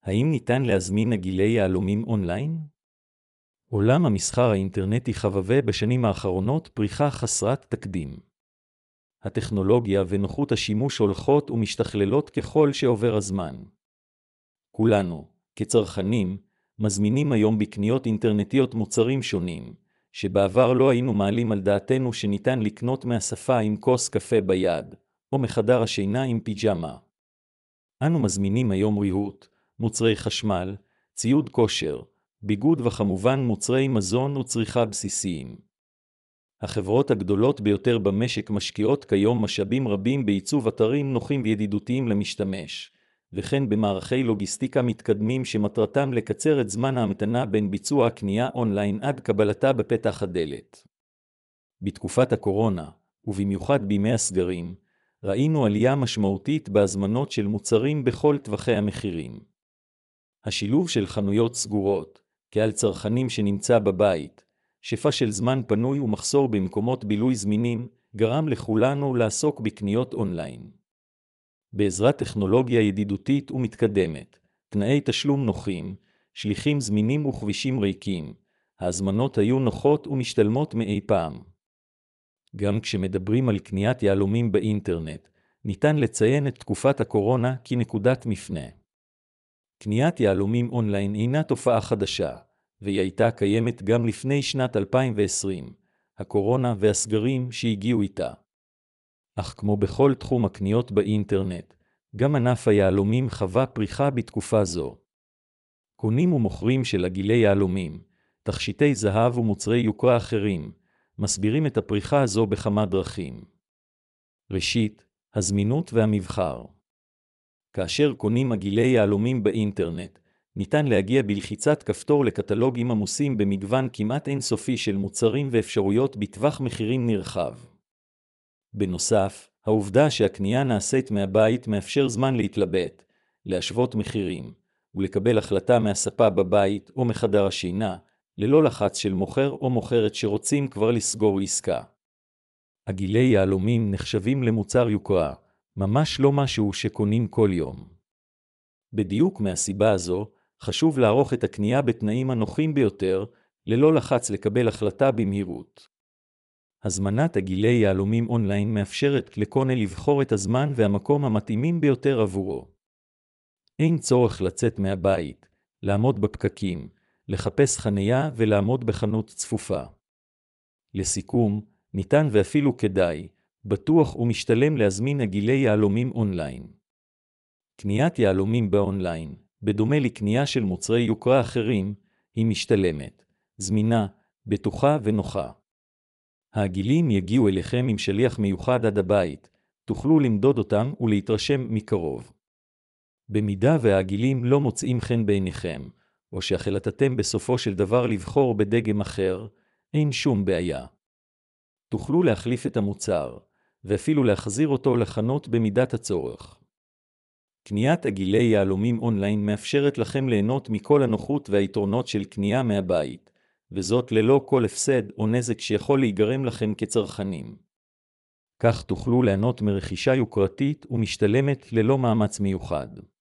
האם ניתן להזמין עגילי יהלומים אונליין? עולם המסחר האינטרנטי חווה בשנים האחרונות פריחה חסרת תקדים. הטכנולוגיה ונוחות השימוש הולכות ומשתכללות ככל שעובר הזמן. כולנו, כצרכנים, מזמינים היום בקניות אינטרנטיות מוצרים שונים, שבעבר לא היינו מעלים על דעתנו שניתן לקנות מהשפה עם כוס קפה ביד, או מחדר השינה עם פיג'מה. אנו מזמינים היום ריהוט, מוצרי חשמל, ציוד כושר, ביגוד וכמובן מוצרי מזון וצריכה בסיסיים. החברות הגדולות ביותר במשק משקיעות כיום משאבים רבים בעיצוב אתרים נוחים וידידותיים למשתמש, וכן במערכי לוגיסטיקה מתקדמים שמטרתם לקצר את זמן ההמתנה בין ביצוע הקנייה אונליין עד קבלתה בפתח הדלת. בתקופת הקורונה, ובמיוחד בימי הסגרים, ראינו עלייה משמעותית בהזמנות של מוצרים בכל טווחי המחירים. השילוב של חנויות סגורות, קהל צרכנים שנמצא בבית, שפע של זמן פנוי ומחסור במקומות בילוי זמינים, גרם לכולנו לעסוק בקניות אונליין. בעזרת טכנולוגיה ידידותית ומתקדמת, תנאי תשלום נוחים, שליחים זמינים וכבישים ריקים, ההזמנות היו נוחות ומשתלמות מאי פעם. גם כשמדברים על קניית יהלומים באינטרנט, ניתן לציין את תקופת הקורונה כנקודת מפנה. קניית יהלומים אונליין אינה תופעה חדשה, והיא הייתה קיימת גם לפני שנת 2020, הקורונה והסגרים שהגיעו איתה. אך כמו בכל תחום הקניות באינטרנט, גם ענף היהלומים חווה פריחה בתקופה זו. קונים ומוכרים של עגילי יהלומים, תכשיטי זהב ומוצרי יוקרה אחרים, מסבירים את הפריחה הזו בכמה דרכים. ראשית, הזמינות והמבחר. כאשר קונים עגילי יהלומים באינטרנט, ניתן להגיע בלחיצת כפתור לקטלוגים עמוסים במגוון כמעט אינסופי של מוצרים ואפשרויות בטווח מחירים נרחב. בנוסף, העובדה שהקנייה נעשית מהבית מאפשר זמן להתלבט, להשוות מחירים, ולקבל החלטה מהספה בבית או מחדר השינה, ללא לחץ של מוכר או מוכרת שרוצים כבר לסגור עסקה. עגילי יהלומים נחשבים למוצר יוקרה, ממש לא משהו שקונים כל יום. בדיוק מהסיבה הזו, חשוב לערוך את הקנייה בתנאים הנוחים ביותר, ללא לחץ לקבל החלטה במהירות. הזמנת עגילי יהלומים אונליין מאפשרת לקונה לבחור את הזמן והמקום המתאימים ביותר עבורו. אין צורך לצאת מהבית, לעמוד בפקקים, לחפש חניה ולעמוד בחנות צפופה. לסיכום, ניתן ואפילו כדאי, בטוח ומשתלם להזמין עגילי יהלומים אונליין. קניית יהלומים באונליין, בדומה לקנייה של מוצרי יוקרה אחרים, היא משתלמת, זמינה, בטוחה ונוחה. העגילים יגיעו אליכם עם שליח מיוחד עד הבית, תוכלו למדוד אותם ולהתרשם מקרוב. במידה והעגילים לא מוצאים חן בעיניכם, או שהחלטתם בסופו של דבר לבחור בדגם אחר, אין שום בעיה. תוכלו להחליף את המוצר, ואפילו להחזיר אותו לחנות במידת הצורך. קניית עגילי יהלומים אונליין מאפשרת לכם ליהנות מכל הנוחות והיתרונות של קנייה מהבית, וזאת ללא כל הפסד או נזק שיכול להיגרם לכם כצרכנים. כך תוכלו ליהנות מרכישה יוקרתית ומשתלמת ללא מאמץ מיוחד.